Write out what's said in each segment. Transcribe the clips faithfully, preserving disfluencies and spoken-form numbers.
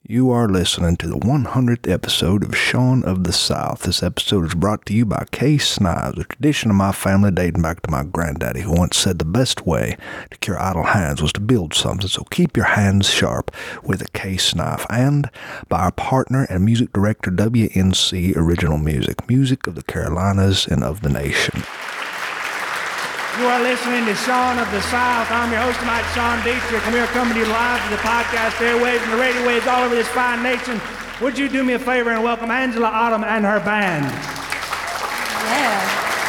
You are listening to the one hundredth episode of Shaun of the South. This episode is brought to you by Case Knives, a tradition of my family dating back to my granddaddy, who once said the best way to cure idle hands was to build something, so keep your hands sharp with a Case Knife. And by our partner and music director, W N C Original Music, music of the Carolinas and of the nation. You are listening to Shaun of the South. I'm your host tonight, Sean Dietrich, and we are coming to you live to the podcast airwaves and the radio waves all over this fine nation. Would you do me a favor and welcome Angela Autumn and her band? Yeah.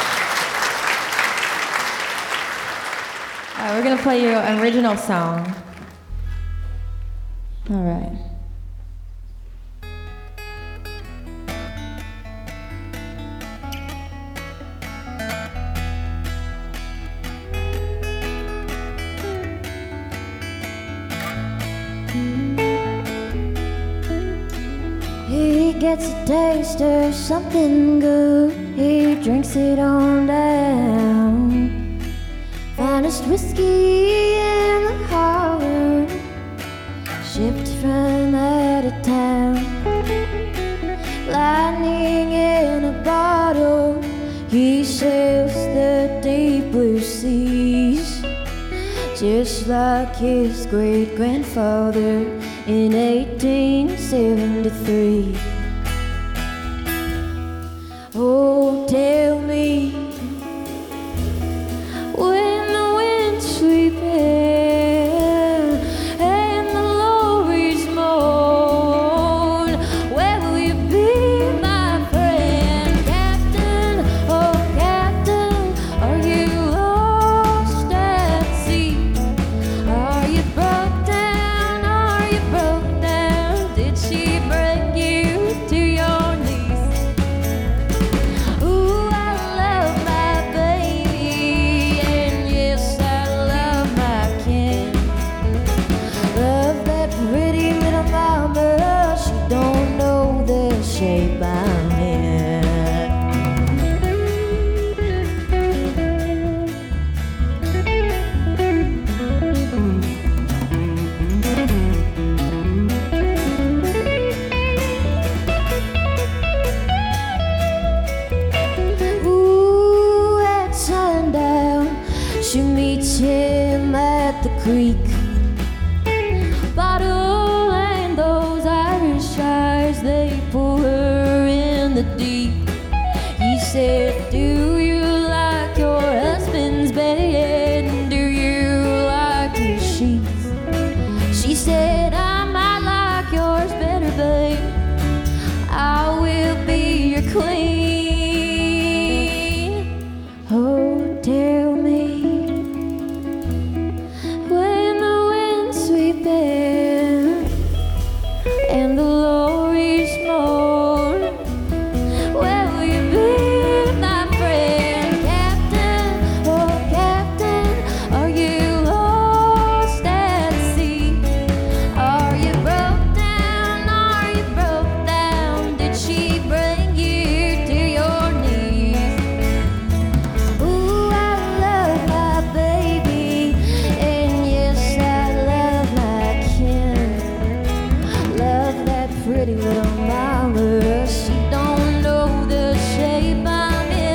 All right, we're going to play you an original song. All right. He gets a taste of something good, he drinks it on down. Finest whiskey in the holler, shipped from out of town. Lightning in a bottle, he sails the deep blue seas, just like his great-grandfather in eighteen seventy-three. Oh, tell me, when the wind's sweeping and the lorries moan, where will you be, my friend? Captain, oh Captain, are you lost at sea? Are you broke down? Are you broke down? Did she bring you to your knees? Ooh, I love my baby, and yes, I love my kin. Love that pretty little mama, she don't know the shape I'm in. Ooh, at sundown, she meets him at the creek. Bottle and those Irish eyes, they pull her in the deep. He said, do you like your husband's bed? Do you like his sheets? She said, I might like yours better, babe. I will be your queen. Oh, tell me, when the wind's sweeping and the lorries moan, where will you be, my friend? Captain, oh Captain, are you lost at sea? Are you broke down? Are you broke down? Did she bring you to your knees? Ooh, I love my baby, and yes, I love my kin. Love that pretty little mama, she don't know the shape I'm in.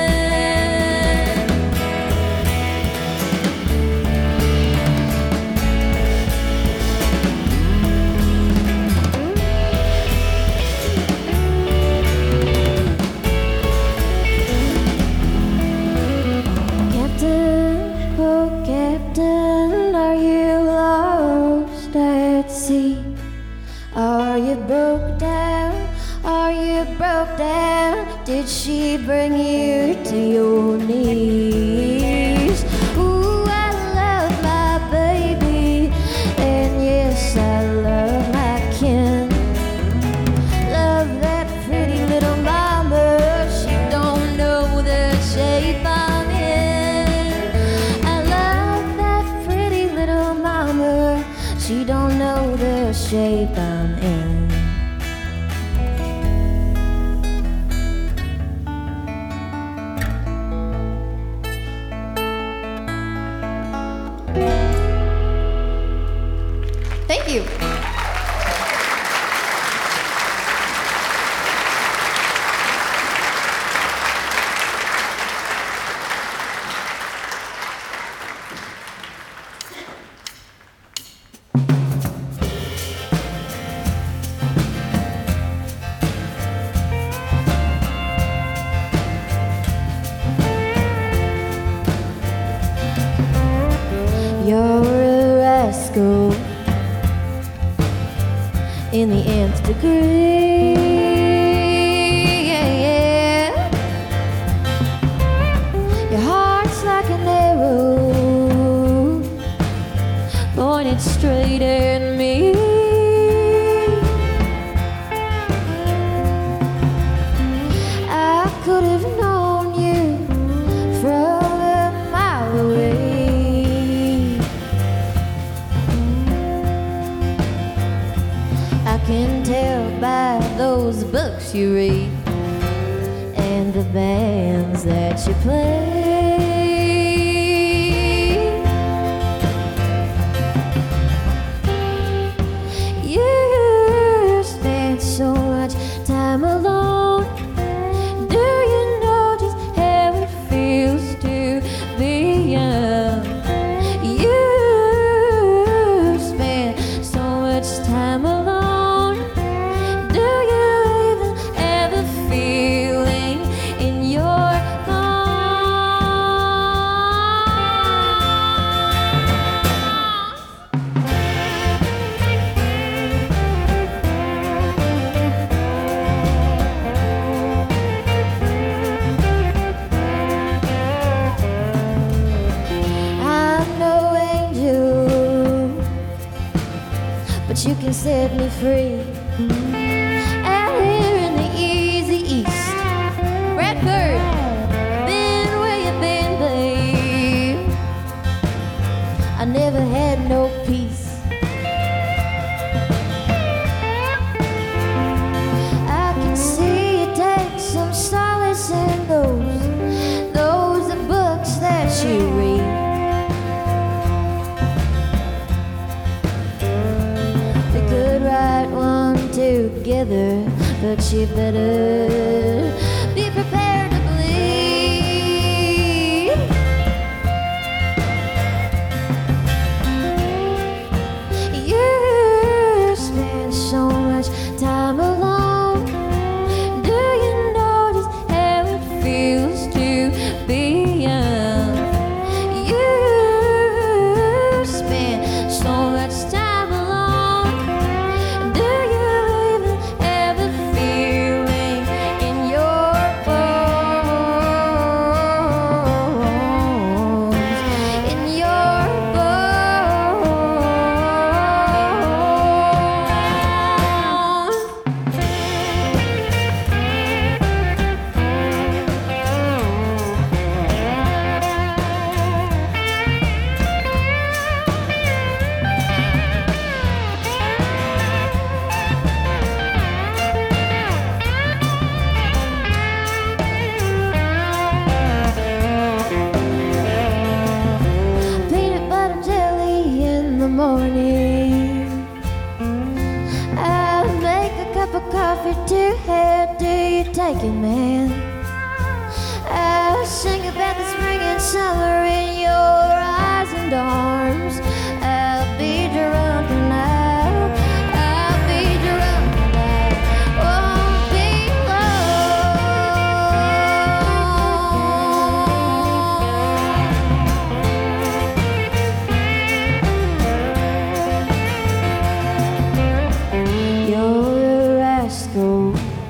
Captain, oh Captain, are you lost at sea? Are you broke down? Are you broke down? Did she bring you to your knees? Ooh, I love my baby, and yes, I love my kin. Love that pretty little mama, she don't know the shape I'm in. I love that pretty little mama, she don't know the shape I'm in. Thank you. in the nth degree. Yeah, yeah. Your heart's like an arrow pointed straight at me. I could have known you from a mile away. I can tell by those books you read and the bands that you play. You spend so much time alone. Do you know just how it feels to be young? You spend so much time alone. Do you even have a feeling in your I'm no angel, but you can set me free. Out here in the easy east, Bradford, been where you been, babe. I never had no peace. I can see you take some solace in those, those are books that you read. We could write one together, but you better be prepared to bleed. You spend so much time alone. Do you know just how it feels to be young? You spend so much time alone. Do you even have a feeling in your bones? In your peanut butter jelly in the morning. I'll make a cup of coffee too. How do you take it, man? I'll sing about the spring and summer in your eyes and arms. I'll be drunk tonight. I'll be drunk tonight. Won't be long. You're a rascal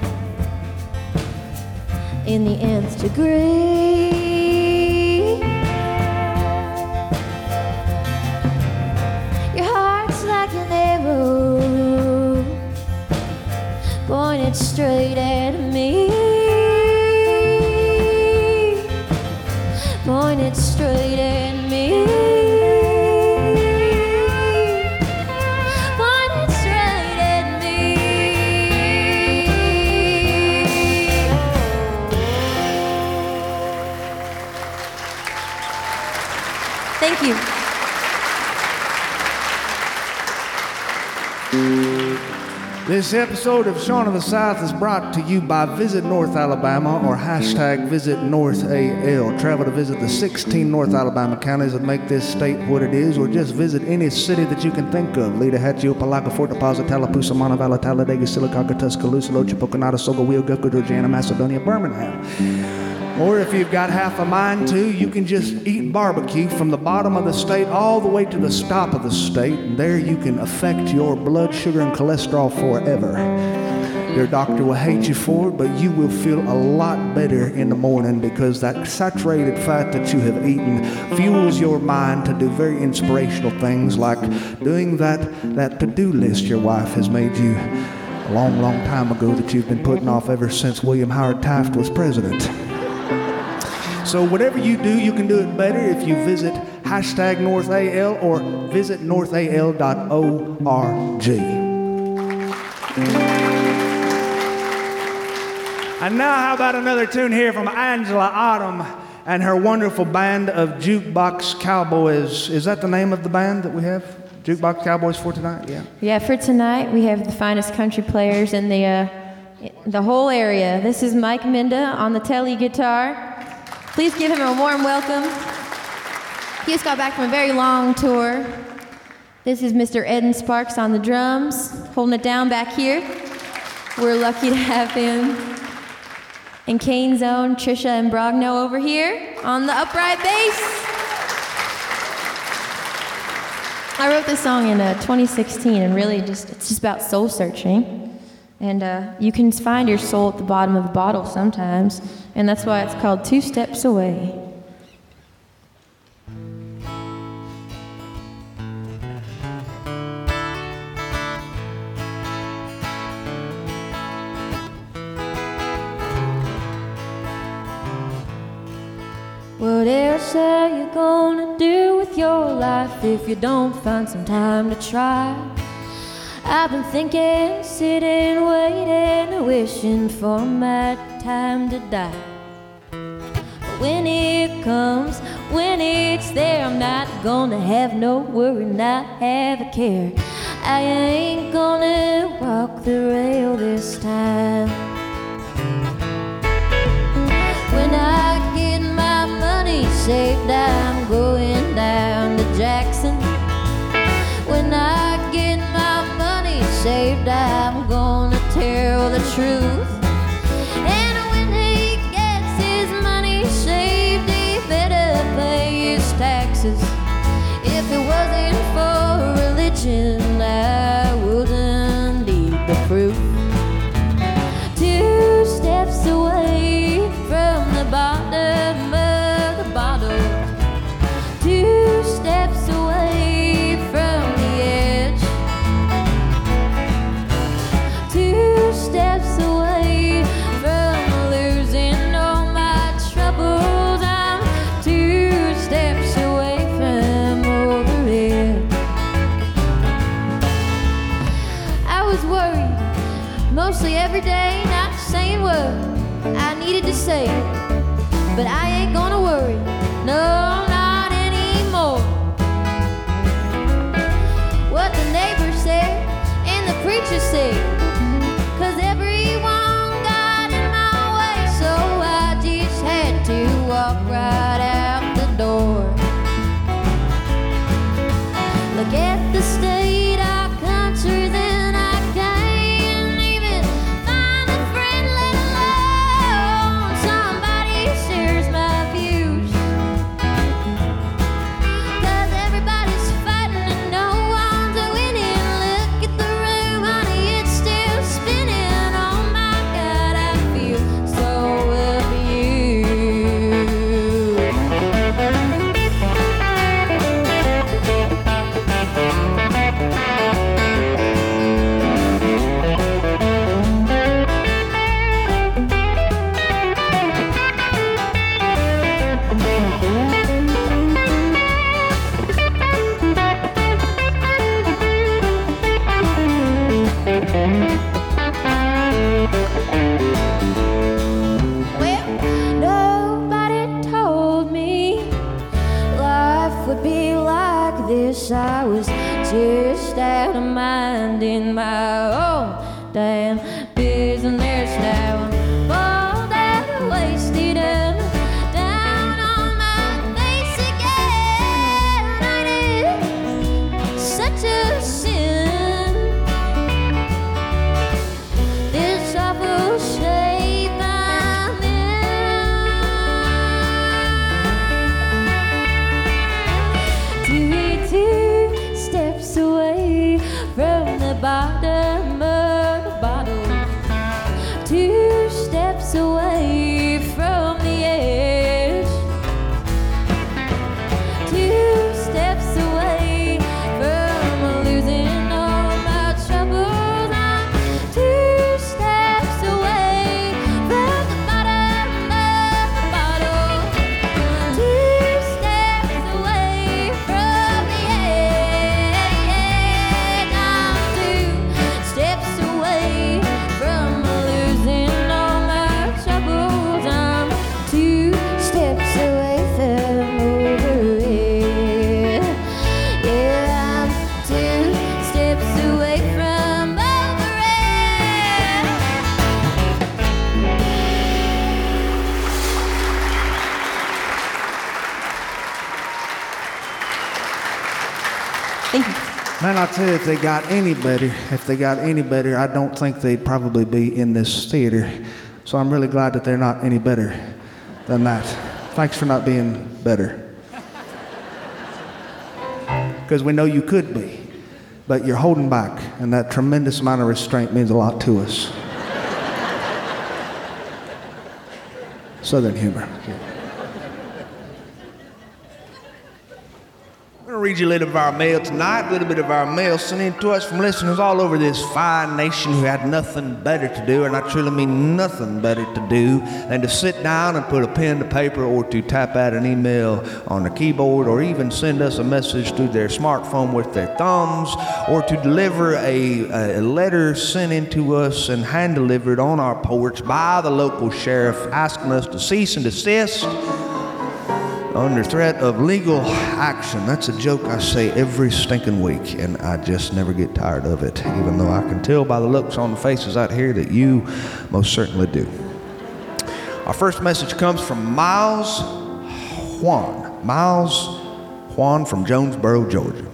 in the nth degree. Your heart's like an arrow pointed straight at me. Pointed straight at me. Pointed straight at me. Thank you. This episode of Shaun of the South is brought to you by Visit North Alabama or hashtag Visit North A L. Travel to visit the sixteen North Alabama counties that make this state what it is, or just visit any city that you can think of. Lita, Hatchie, Opelika, Fort Deposit, Tallapoosa, Montevallo, Talladega, Silicaca, Tuscaloosa, Locha, Pocanata, Soga, Wheel, Gulfport, Georgiana, Macedonia, Birmingham. Or if you've got half a mind to, you can just eat barbecue from the bottom of the state all the way to the top of the state, and there you can affect your blood sugar and cholesterol forever. Your doctor will hate you for it, but you will feel a lot better in the morning because that saturated fat that you have eaten fuels your mind to do very inspirational things like doing that, that to-do list your wife has made you a long, long time ago that you've been putting off ever since William Howard Taft was president. So whatever you do, you can do it better if you visit hashtag North A L or visit north a l dot org. And now how about another tune here from Angela Autumn and her wonderful band of Jukebox Cowboys. Is that the name of the band that we have? Jukebox Cowboys for tonight? Yeah. Yeah, for tonight we have the finest country players in the uh, the whole area. This is Mike Minda on the tele guitar. Please give him a warm welcome. He just got back from a very long tour. This is Mister Eden Sparks on the drums, holding it down back here. We're lucky to have him. And Kane's own Trisha and Brogno over here on the upright bass. I wrote this song in uh, twenty sixteen, and really just it's just about soul searching. And uh, you can find your soul at the bottom of the bottle sometimes, and that's why it's called Two Steps Away. What else are you gonna do with your life if you don't find some time to try? I've been thinking, sitting, waiting, wishing for my time to die. But when it comes, when it's there, I'm not gonna have no worry, not have a care. I ain't gonna walk the rail this time. When I get my money saved, I'm going down to Jackson. When I get my money saved, I'm gonna tell the truth. And when he gets his money saved, he better pay his taxes. If it wasn't for religion, I wouldn't need the proof. Two steps away from the bottom of the bottle, two steps away from the edge, two steps away from losing all my troubles. I'm two steps away from over it. I was worried mostly every day, not saying what I needed to say, but I ain't gonna worry, no, not anymore. What the neighbors say and the preacher say, 'cause everyone got in my way, so I just had to walk right out the door. Look at the state our country's in, I can't even find a friend, let alone somebody who shares my views. 'Cause everybody's fighting and no one's winning. Look at the room, honey, it's still spinning. Oh my God, I feel so Well, nobody told me life would be like this. I was just out of mind in my own damn business now. I'm all that wasted and down on my face again. I did such a sin. This awful shape I'm in. Man, I'll tell you, if they got any better, if they got any better, I don't think they'd probably be in this theater. So I'm really glad that they're not any better than that. Thanks for not being better. Because we know you could be, but you're holding back, and that tremendous amount of restraint means a lot to us. Southern humor. I'm going to read you a little bit of our mail tonight, a little bit of our mail sent in to us from listeners all over this fine nation who had nothing better to do, and I truly mean nothing better to do than to sit down and put a pen to paper or to type out an email on their keyboard or even send us a message through their smartphone with their thumbs or to deliver a, a letter sent in to us and hand delivered on our porch by the local sheriff asking us to cease and desist under threat of legal action. That's a joke I say every stinking week, and I just never get tired of it, even though I can tell by the looks on the faces out here that you most certainly do. Our first message comes from Miles Juan. Miles Juan from Jonesboro, Georgia.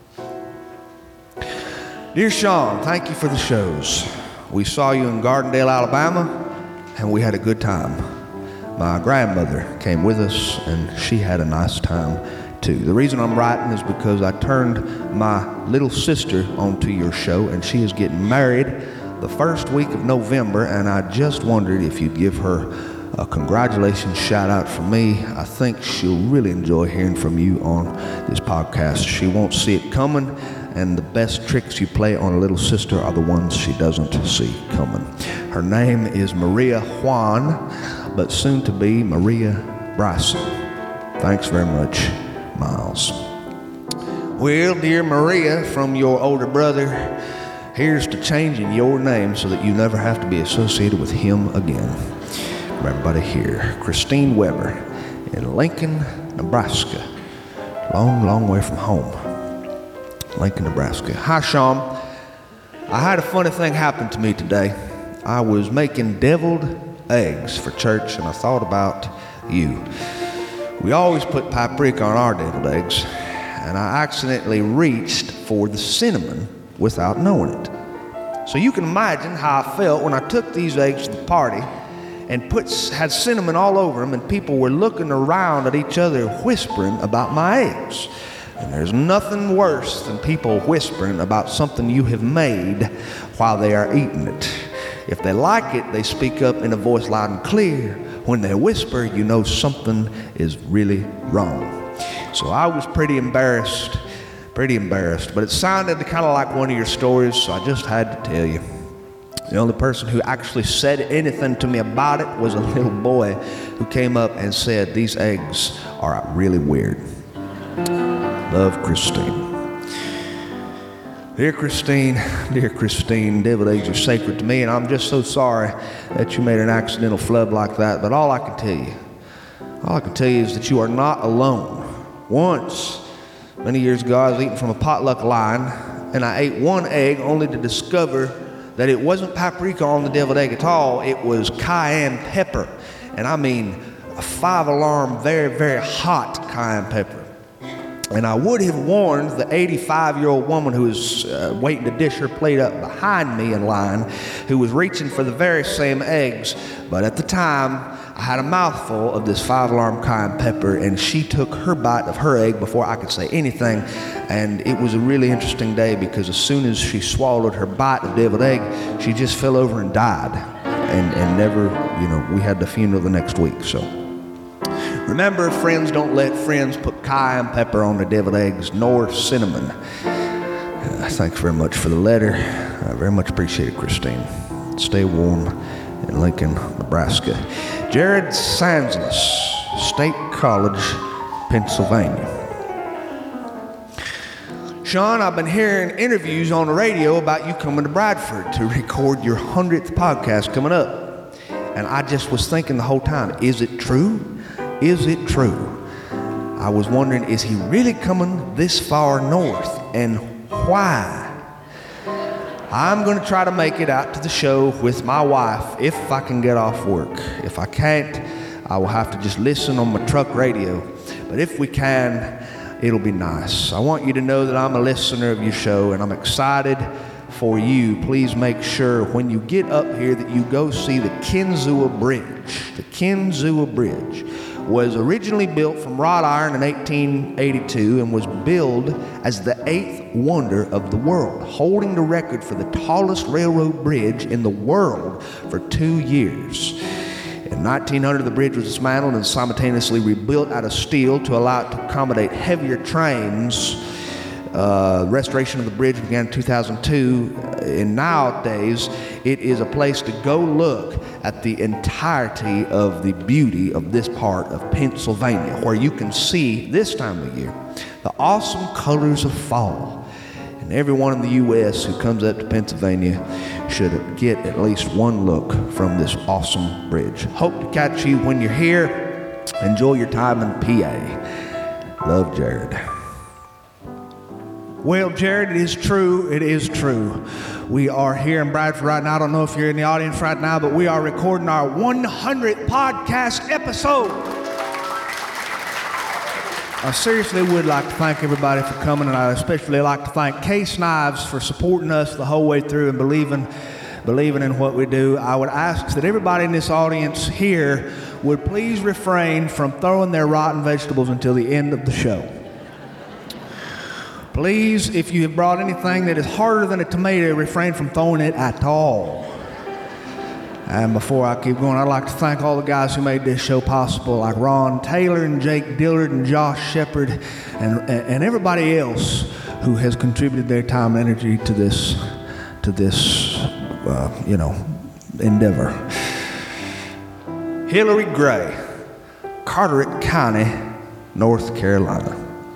Dear Sean, thank you for the shows. We saw you in Gardendale, Alabama, and we had a good time. My grandmother came with us, and she had a nice time, too. The reason I'm writing is because I turned my little sister onto your show, and she is getting married the first week of November, and I just wondered if you'd give her a congratulations shout-out from me. I think she'll really enjoy hearing from you on this podcast. She won't see it coming, and the best tricks you play on a little sister are the ones she doesn't see coming. Her name is Maria Juan, but soon to be Maria Bryson. Thanks very much, Miles. Well, dear Maria, from your older brother, here's to changing your name so that you never have to be associated with him again. From everybody here, Christine Weber in Lincoln, Nebraska. Long, long way from home. Lincoln, Nebraska. Hi, Sean. I had a funny thing happen to me today. I was making deviled eggs for church, and I thought about you. We always put paprika on our deviled eggs, and I accidentally reached for the cinnamon without knowing it. So you can imagine how I felt when I took these eggs to the party and put had cinnamon all over them, and people were looking around at each other whispering about my eggs. And there's nothing worse than people whispering about something you have made while they are eating it. If they like it, they speak up in a voice loud and clear. When they whisper, you know something is really wrong. So I was pretty embarrassed, pretty embarrassed, but it sounded kind of like one of your stories, so I just had to tell you. The only person who actually said anything to me about it was a little boy who came up and said, "These eggs are really weird." Love, Christine. Dear Christine, dear Christine, deviled eggs are sacred to me, and I'm just so sorry that you made an accidental flub like that. But all I can tell you, all I can tell you is that you are not alone. Once, many years ago, I was eating from a potluck line, and I ate one egg only to discover that it wasn't paprika on the deviled egg at all. It was cayenne pepper, and I mean a five-alarm, very, very hot cayenne pepper. And I would have warned the eighty-five-year-old woman who was uh, waiting to dish her plate up behind me in line, who was reaching for the very same eggs. But at the time, I had a mouthful of this five-alarm cayenne pepper, and she took her bite of her egg before I could say anything. And it was a really interesting day, because as soon as she swallowed her bite of deviled egg, she just fell over and died. And, and never, you know, we had the funeral the next week, so. Remember, friends don't let friends put cayenne pepper on their deviled eggs, nor cinnamon. Uh, thanks very much for the letter. I very much appreciate it, Christine. Stay warm in Lincoln, Nebraska. Jared Sansless, State College, Pennsylvania. Sean, I've been hearing interviews on the radio about you coming to Bradford to record your hundredth podcast coming up. And I just was thinking the whole time, is it true? Is it true? I was wondering, is he really coming this far north, and why? I'm going to try to make it out to the show with my wife if I can get off work. If I can't, I will have to just listen on my truck radio. But if we can, it'll be nice. I want you to know that I'm a listener of your show, and I'm excited for you. Please make sure when you get up here that you go see the Kinzua Bridge. The Kinzua Bridge was originally built from wrought iron in eighteen eighty-two and was billed as the eighth wonder of the world, holding the record for the tallest railroad bridge in the world for two years. In nineteen hundred, the bridge was dismantled and simultaneously rebuilt out of steel to allow it to accommodate heavier trains. Uh, restoration of the bridge began in two thousand two, and nowadays it is a place to go look at the entirety of the beauty of this part of Pennsylvania, where you can see this time of year the awesome colors of fall. And everyone in the U S who comes up to Pennsylvania should get at least one look from this awesome bridge. Hope to catch you when you're here. Enjoy your time in P A. Love, Jared. Well, Jared, it is true. It is true. We are here in Bradford right now. I don't know if you're in the audience right now, but we are recording our one hundredth podcast episode. I seriously would like to thank everybody for coming, and I'd especially like to thank Case Knives for supporting us the whole way through and believing, believing in what we do. I would ask that everybody in this audience here would please refrain from throwing their rotten vegetables until the end of the show. Please, if you have brought anything that is harder than a tomato, refrain from throwing it at all. And before I keep going, I'd like to thank all the guys who made this show possible, like Ron Taylor and Jake Dillard and Josh Shepard and, and, and everybody else who has contributed their time and energy to this, to this, uh, you know, endeavor. Hillary Gray, Carteret County, North Carolina.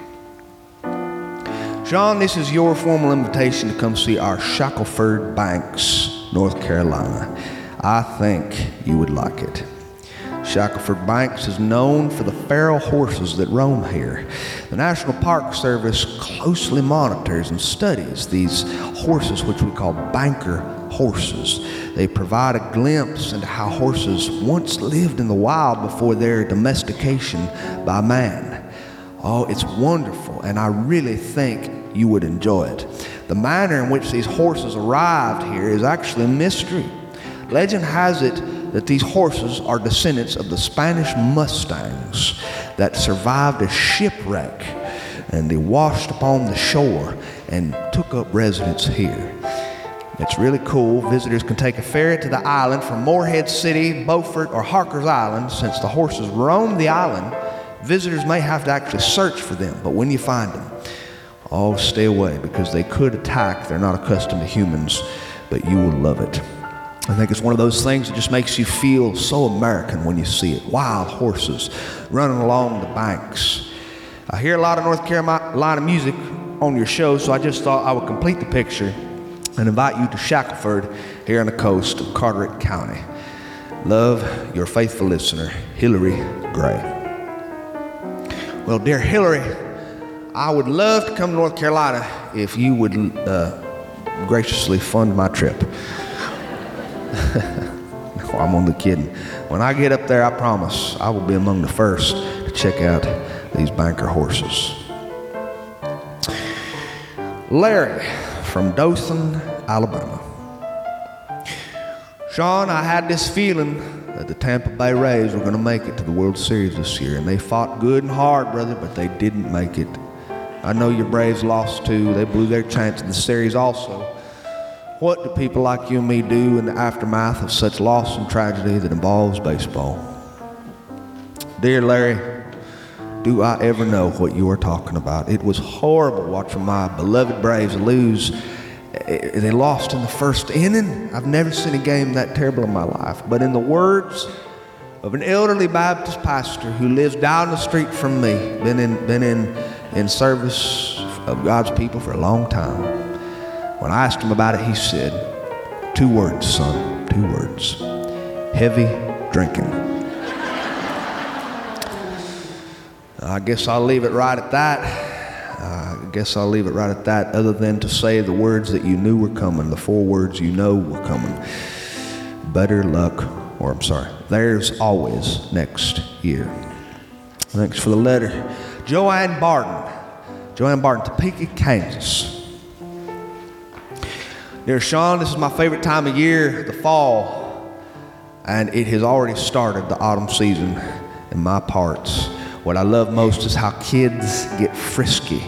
Sean, this is your formal invitation to come see our Shackelford Banks, North Carolina. I think you would like it. Shackelford Banks is known for the feral horses that roam here. The National Park Service closely monitors and studies these horses, which we call banker horses. They provide a glimpse into how horses once lived in the wild before their domestication by man. Oh, it's wonderful, and I really think you would enjoy it. The manner in which these horses arrived here is actually a mystery. Legend has it that these horses are descendants of the Spanish Mustangs that survived a shipwreck, and they washed upon the shore and took up residence here. It's really cool. Visitors can take a ferry to the island from Morehead City, Beaufort, or Harker's Island. Since the horses roam the island, visitors may have to actually search for them, but when you find them, oh, stay away, because they could attack. They're not accustomed to humans, but you will love it. I think it's one of those things that just makes you feel so American when you see it. Wild horses running along the banks. I hear a lot of North Carolina music on your show, so I just thought I would complete the picture and invite you to Shackelford here on the coast of Carteret County. Love, your faithful listener, Hillary Gray. Well, dear Hillary, I would love to come to North Carolina if you would uh, graciously fund my trip. No, I'm only kidding. When I get up there, I promise I will be among the first to check out these banker horses. Larry from Dothan, Alabama. Sean, I had this feeling that the Tampa Bay Rays were going to make it to the World Series this year, and they fought good and hard, brother, but they didn't make it. I know your Braves lost too. They blew their chance in the series also. What do people like you and me do in the aftermath of such loss and tragedy that involves baseball? Dear Larry, do I ever know what you are talking about? It was horrible watching my beloved Braves lose. They lost in the first inning. I've never seen a game that terrible in my life. But in the words of an elderly Baptist pastor who lives down the street from me, been in, been in, in service of God's people for a long time, when I asked him about it, he said, two words, son, two words, heavy drinking. I guess I'll leave it right at that. Uh, I guess I'll leave it right at that, other than to say the words that you knew were coming, the four words you know were coming. Better luck, or I'm sorry, there's always next year. Thanks for the letter. Joanne Barton, Joanne Barton, Topeka, Kansas. Dear Sean, this is my favorite time of year, the fall, and it has already started, the autumn season in my parts. What I love most is how kids get frisky.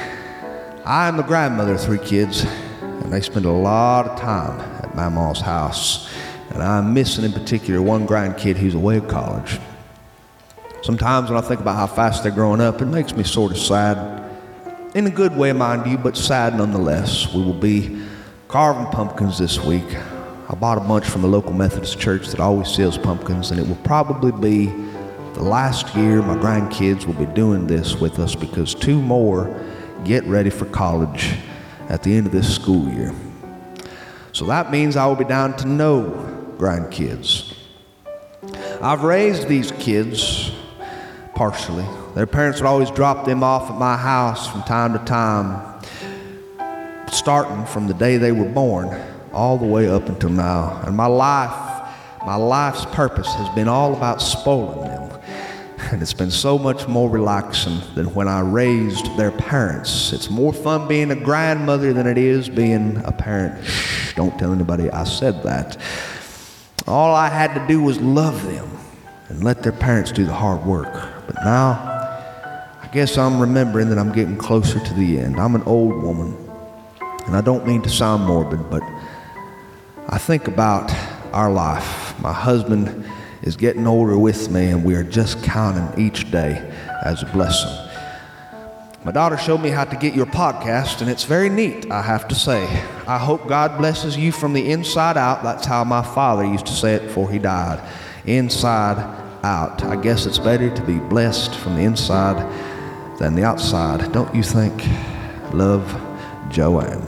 I am the grandmother of three kids, and they spend a lot of time at Mama's house. And I'm missing in particular one grandkid who's away at college. Sometimes when I think about how fast they're growing up, it makes me sort of sad. In a good way, mind you, but sad nonetheless. We will be carving pumpkins this week. I bought a bunch from the local Methodist church that always sells pumpkins, and it will probably be the last year my grandkids will be doing this with us because two more get ready for college at the end of this school year. So that means I will be down to no grandkids. I've raised these kids partially. Their parents would always drop them off at my house from time to time, starting from the day they were born all the way up until now. And my life, my life's purpose has been all about spoiling them. And it's been so much more relaxing than when I raised their parents. It's more fun being a grandmother than it is being a parent. Shh, don't tell anybody I said that. All I had to do was love them and let their parents do the hard work. But now, I guess I'm remembering that I'm getting closer to the end. I'm an old woman, and I don't mean to sound morbid, but I think about our life. My husband is getting older with me, and we are just counting each day as a blessing. My daughter showed me how to get your podcast, and it's very neat, I have to say. I hope God blesses you from the inside out. That's how my father used to say it before he died. Inside out. I guess it's better to be blessed from the inside than the outside, don't you think? Love, Joanne.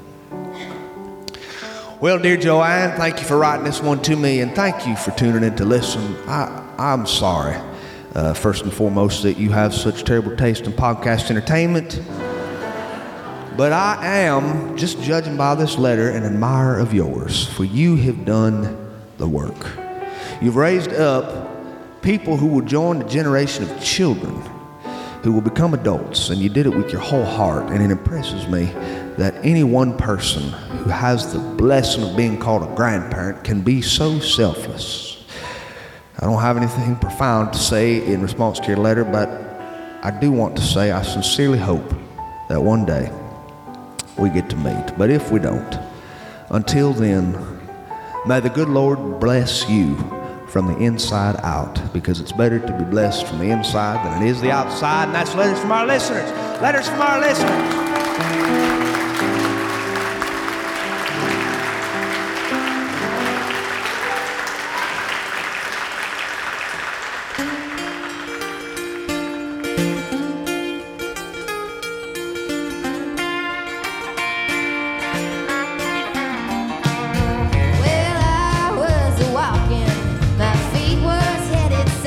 Well, dear Joanne, thank you for writing this one to me, and thank you for tuning in to listen. I, I'm sorry, uh, first and foremost, that you have such terrible taste in podcast entertainment. But I am, just judging by this letter, an admirer of yours, for you have done the work. You've raised up people who will join the generation of children who will become adults, and you did it with your whole heart, and it impresses me that any one person who has the blessing of being called a grandparent can be so selfless. I don't have anything profound to say in response to your letter, but I do want to say I sincerely hope that one day we get to meet. But if we don't, until then, may the good Lord bless you from the inside out, because it's better to be blessed from the inside than it is the outside. And that's letters from our listeners. Letters from our listeners.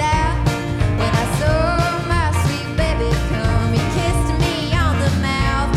When I saw my sweet baby come, he kissed me on the mouth.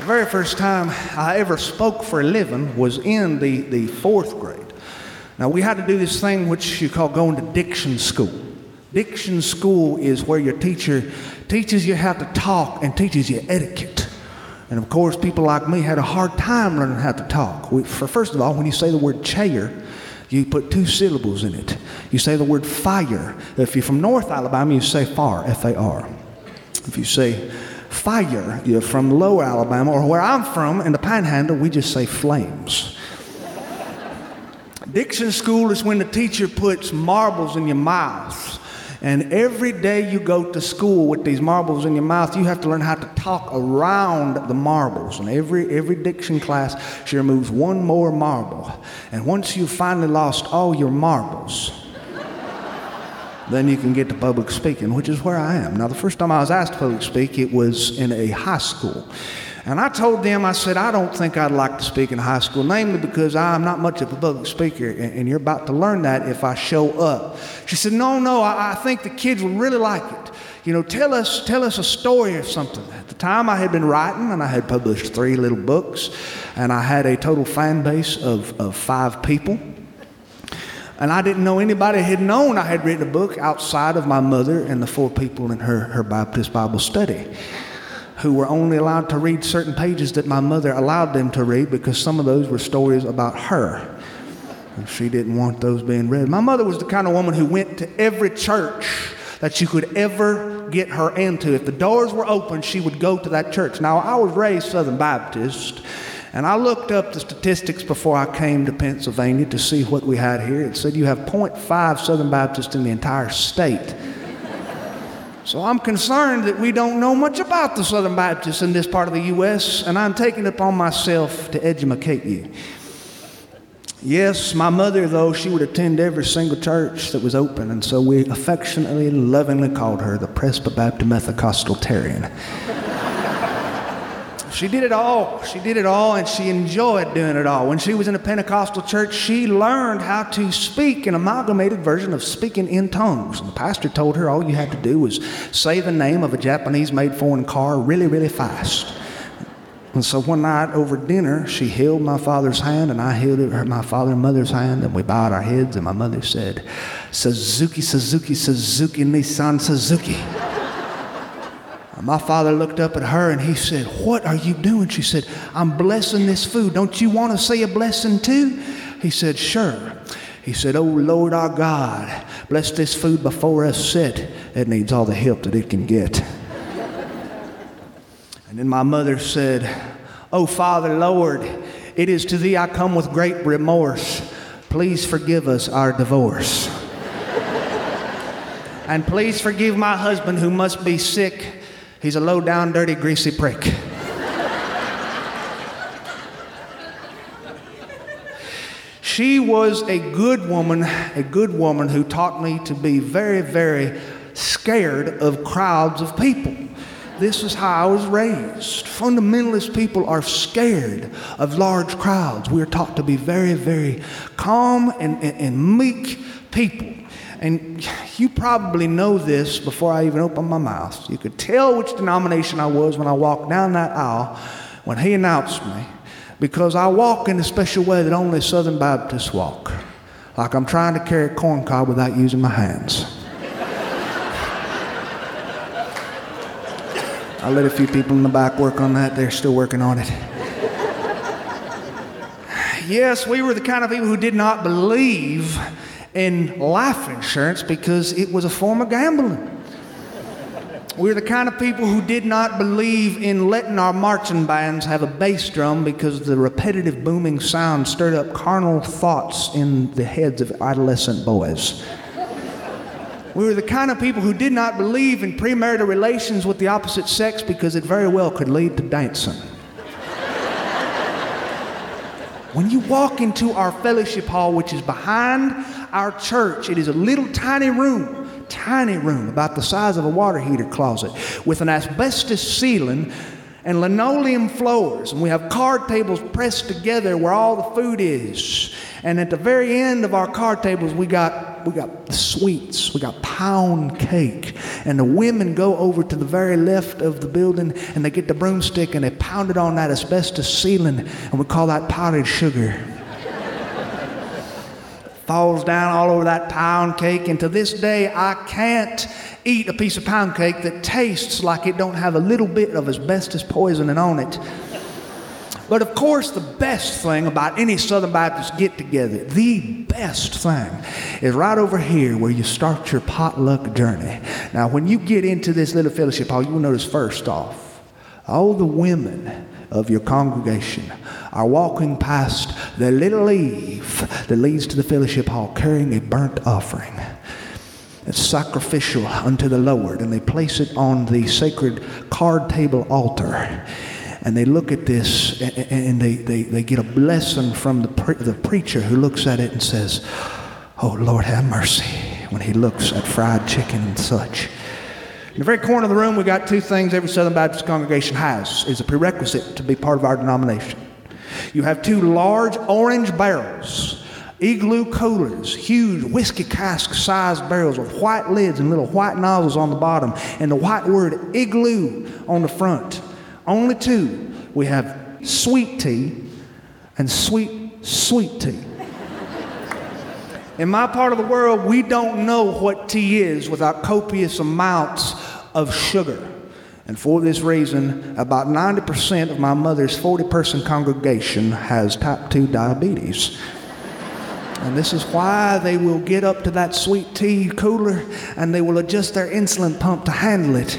The very first time I ever spoke for a living was in the, the fourth grade. Now, we had to do this thing which you call going to diction school. Diction school is where your teacher teaches you how to talk and teaches you etiquette. And of course, people like me had a hard time learning how to talk. We, for first of all, when you say the word chair, you put two syllables in it. You say the word fire. If you're from North Alabama, you say far, F A R. If you say fire, you're from Lower Alabama, or where I'm from, in the Panhandle, we just say flames. Diction school is when the teacher puts marbles in your mouth. And every day you go to school with these marbles in your mouth, you have to learn how to talk around the marbles. And every every diction class, she removes one more marble. And once you've finally lost all your marbles, then you can get to public speaking, which is where I am. Now, the first time I was asked to public speak, it was in a high school. And I told them, I said, I don't think I'd like to speak in high school, namely because I'm not much of a public speaker, and you're about to learn that if I show up. She said, no, no, I, I think the kids will really like it. You know, tell us, tell us a story or something. At the time, I had been writing, and I had published three little books, and I had a total fan base of, of five people. And I didn't know anybody had known I had written a book outside of my mother and the four people in her, her Baptist Bible study, who were only allowed to read certain pages that my mother allowed them to read because some of those were stories about her. And she didn't want those being read. My mother was the kind of woman who went to every church that you could ever get her into. If the doors were open, she would go to that church. Now, I was raised Southern Baptist, and I looked up the statistics before I came to Pennsylvania to see what we had here. It said you have zero point five Southern Baptists in the entire state. So I'm concerned that we don't know much about the Southern Baptists in this part of the U S, and I'm taking it upon myself to educate you. Yes, my mother, though, she would attend every single church that was open, and so we affectionately, lovingly called her the Presbyterian Methodicostalitarian. She did it all. She did it all, and she enjoyed doing it all. When she was in a Pentecostal church, she learned how to speak an amalgamated version of speaking in tongues. And the pastor told her all you had to do was say the name of a Japanese-made foreign car really, really fast. And so one night over dinner, she held my father's hand, and I held her, my father and mother's hand, and we bowed our heads, and my mother said, Suzuki, Suzuki, Suzuki, Nissan, Suzuki. My father looked up at her and he said, what are you doing? She said, I'm blessing this food. Don't you want to say a blessing too? He said, sure. He said, oh, Lord our God, bless this food before us set. It needs all the help that it can get. And then my mother said, oh, Father, Lord, it is to thee I come with great remorse. Please forgive us our divorce. And please forgive my husband who must be sick. He's a low-down, dirty, greasy prick. She was a good woman, a good woman who taught me to be very, very scared of crowds of people. This is how I was raised. Fundamentalist people are scared of large crowds. We are taught to be very, very calm and, and, and meek people. And you probably know this before I even opened my mouth. You could tell which denomination I was when I walked down that aisle when he announced me, because I walk in a special way that only Southern Baptists walk, like I'm trying to carry a corn cob without using my hands. I let a few people in the back work on that. They're still working on it. Yes, we were the kind of people who did not believe in life insurance because it was a form of gambling. We're the kind of people who did not believe in letting our marching bands have a bass drum because the repetitive booming sound stirred up carnal thoughts in the heads of adolescent boys. We were the kind of people who did not believe in premarital relations with the opposite sex because it very well could lead to dancing. When you walk into our fellowship hall, which is behind our church, it is a little tiny room, tiny room, about the size of a water heater closet, with an asbestos ceiling and linoleum floors. And we have card tables pressed together where all the food is. And at the very end of our card tables, we got got, we got the sweets, we got pound cake, and the women go over to the very left of the building and they get the broomstick and they pound it on that asbestos ceiling, and we call that powdered sugar. Falls down all over that pound cake, and to this day I can't eat a piece of pound cake that tastes like it don't have a little bit of asbestos poisoning on it. But of course, the best thing about any Southern Baptist get-together, the best thing, is right over here where you start your potluck journey. Now, when you get into this little fellowship hall, you will notice first off, all the women of your congregation are walking past the little eave that leads to the fellowship hall carrying a burnt offering. It's sacrificial unto the Lord, and they place it on the sacred card table altar. And they look at this, and they, they, they get a blessing from the, pre- the preacher who looks at it and says, "Oh, Lord, have mercy," when he looks at fried chicken and such. In the very corner of the room, we got two things every Southern Baptist congregation has as a prerequisite to be part of our denomination. You have two large orange barrels, igloo coolers, huge whiskey cask-sized barrels with white lids and little white nozzles on the bottom, and the white word igloo on the front. Only two. We have sweet tea and sweet, sweet tea. In my part of the world, we don't know what tea is without copious amounts of sugar. And for this reason, about ninety percent of my mother's forty-person congregation has type two diabetes. And this is why they will get up to that sweet tea cooler and they will adjust their insulin pump to handle it.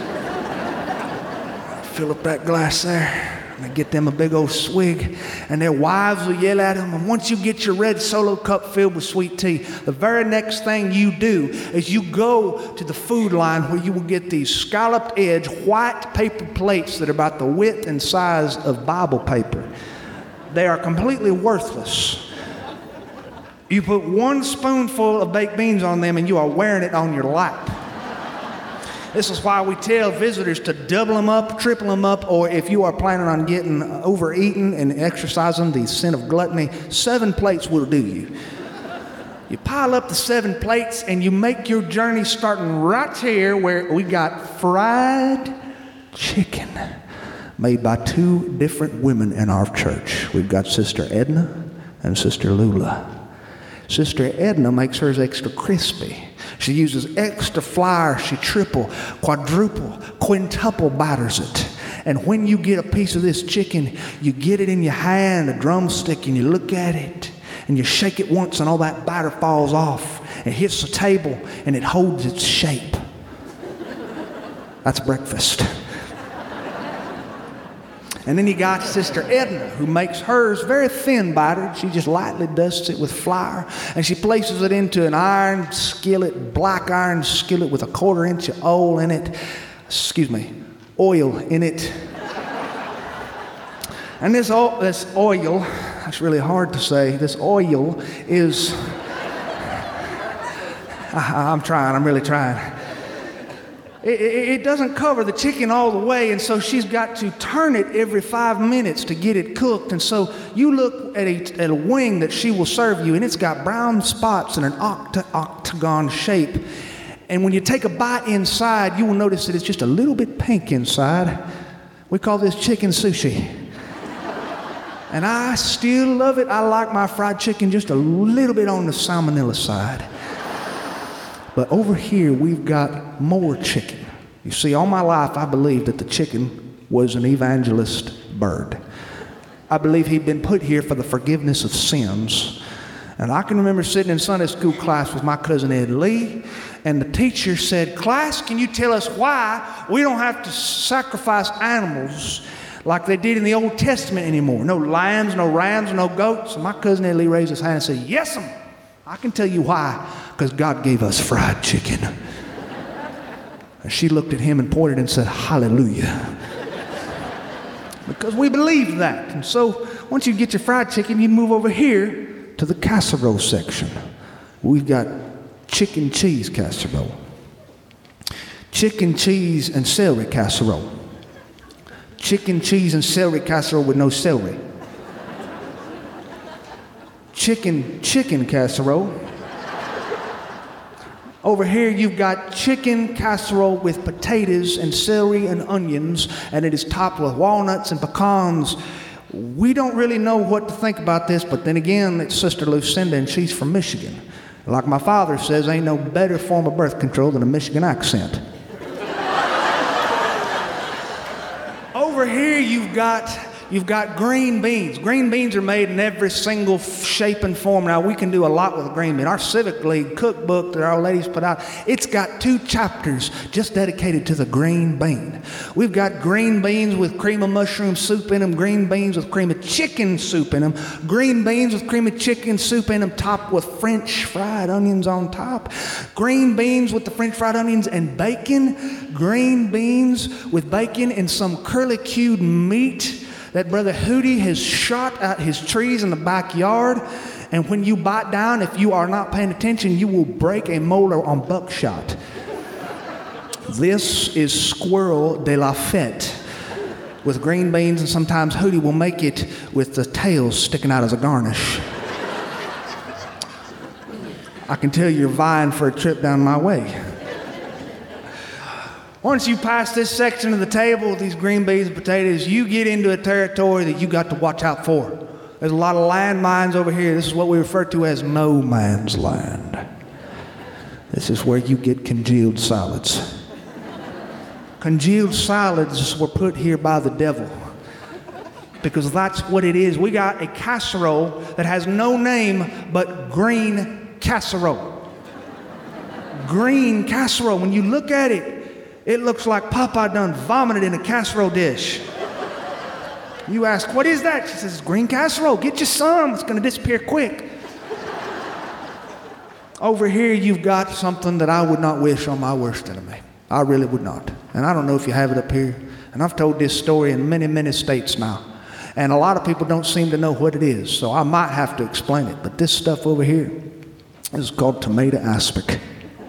Fill up that glass there. They get them a big old swig, and their wives will yell at them. And once you get your red Solo cup filled with sweet tea, the very next thing you do is you go to the food line where you will get these scalloped edge white paper plates that are about the width and size of Bible paper. They are completely worthless. You put one spoonful of baked beans on them and you are wearing it on your lap. This is why we tell visitors to double them up, triple them up, or if you are planning on getting overeaten and exercising the sin of gluttony, seven plates will do you. You pile up the seven plates and you make your journey starting right here where we got fried chicken made by two different women in our church. We've got Sister Edna and Sister Lula. Sister Edna makes hers extra crispy. She uses extra flour. She triple, quadruple, quintuple batters it. And when you get a piece of this chicken, you get it in your hand, a drumstick, and you look at it, and you shake it once, and all that batter falls off. It hits the table, and it holds its shape. That's breakfast. And then you got Sister Edna, who makes hers very thin battered. She just lightly dusts it with flour, and she places it into an iron skillet, black iron skillet with a quarter inch of oil in it. Excuse me, oil in it. And this oil, this oil, that's really hard to say. This oil is, I, I'm trying, I'm really trying. It, it, it doesn't cover the chicken all the way, and so she's got to turn it every five minutes to get it cooked. And so you look at a, at a wing that she will serve you, and it's got brown spots in an octa, octagon shape. And when you take a bite inside, you will notice that it's just a little bit pink inside. We call this chicken sushi. And I still love it. I like my fried chicken just a little bit on the salmonella side. But over here, we've got more chicken. You see, all my life, I believed that the chicken was an evangelist bird. I believe he'd been put here for the forgiveness of sins. And I can remember sitting in Sunday school class with my cousin Ed Lee, and the teacher said, "Class, can you tell us why we don't have to sacrifice animals like they did in the Old Testament anymore? No lambs, no rams, no goats." And my cousin Ed Lee raised his hand and said, "Yes'm, I can tell you why, because God gave us fried chicken." And she looked at him and pointed and said, "Hallelujah." Because we believe that. And so once you get your fried chicken, you move over here to the casserole section. We've got chicken cheese casserole, chicken cheese and celery casserole, chicken cheese and celery casserole with no celery, chicken chicken casserole, Over here, you've got chicken casserole with potatoes and celery and onions, and it is topped with walnuts and pecans. We don't really know what to think about this, but then again, it's Sister Lucinda, and she's from Michigan. Like my father says, ain't no better form of birth control than a Michigan accent. Over here, you've got You've got green beans. Green beans are made in every single shape and form. Now, we can do a lot with green beans. Our Civic League cookbook that our ladies put out, it's got two chapters just dedicated to the green bean. We've got green beans with cream of mushroom soup in them, green beans with cream of chicken soup in them, green beans with cream of chicken soup in them, topped with French fried onions on top, green beans with the French fried onions and bacon, green beans with bacon and some curly-cued meat that Brother Hootie has shot at his trees in the backyard. And when you bite down, if you are not paying attention, you will break a molar on buckshot. This is squirrel de la fête with green beans, and sometimes Hootie will make it with the tails sticking out as a garnish. I can tell you're vying for a trip down my way. Once you pass this section of the table with these green beans and potatoes, you get into a territory that you got to watch out for. There's a lot of landmines over here. This is what we refer to as no man's land. This is where you get congealed salads. Congealed salads were put here by the devil, because that's what it is. We got a casserole that has no name but green casserole. Green casserole. When you look at it, it looks like Popeye done vomited in a casserole dish. You ask, what is that? She says, green casserole. Get you some. It's going to disappear quick. Over here, you've got something that I would not wish on my worst enemy. I really would not. And I don't know if you have it up here. And I've told this story in many, many states now. And a lot of people don't seem to know what it is. So I might have to explain it. But this stuff over here is called tomato aspic.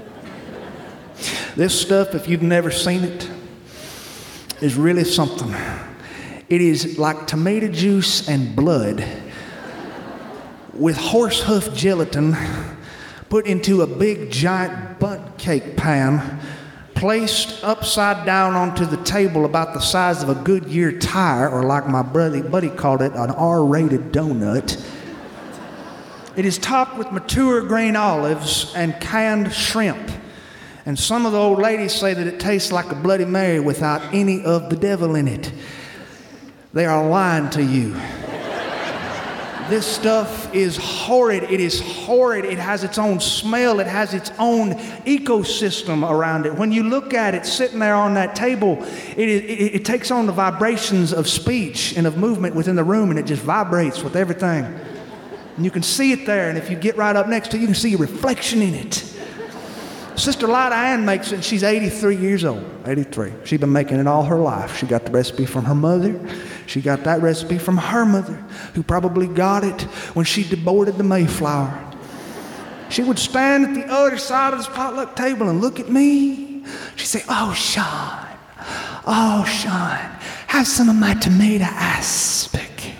This stuff, if you've never seen it, is really something. It is like tomato juice and blood with horse hoof gelatin put into a big giant bundt cake pan, placed upside down onto the table about the size of a Goodyear tire, or like my buddy, buddy called it, an R-rated donut. It is topped with mature green olives and canned shrimp. And some of the old ladies say that it tastes like a Bloody Mary without any of the devil in it. They are lying to you. This stuff is horrid. It is horrid. It has its own smell. It has its own ecosystem around it. When you look at it sitting there on that table, it, it, it takes on the vibrations of speech and of movement within the room, and it just vibrates with everything. And you can see it there, and if you get right up next to it, you can see a reflection in it. Sister Lida Ann makes it, and she's eighty-three years old, eighty-three. She's been making it all her life. She got the recipe from her mother. She got that recipe from her mother, who probably got it when she boarded the Mayflower. She would stand at the other side of this potluck table and look at me. She'd say, oh, Sean, oh, Sean, have some of my tomato aspic.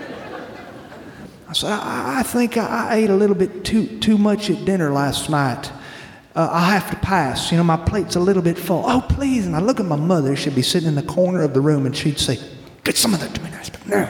I said, I, I think I, I ate a little bit too, too much at dinner last night. Uh, I have to pass. You know, my plate's a little bit full. Oh, please. And I look at my mother. She'd be sitting in the corner of the room, and she'd say, get some of that tomato aspic now.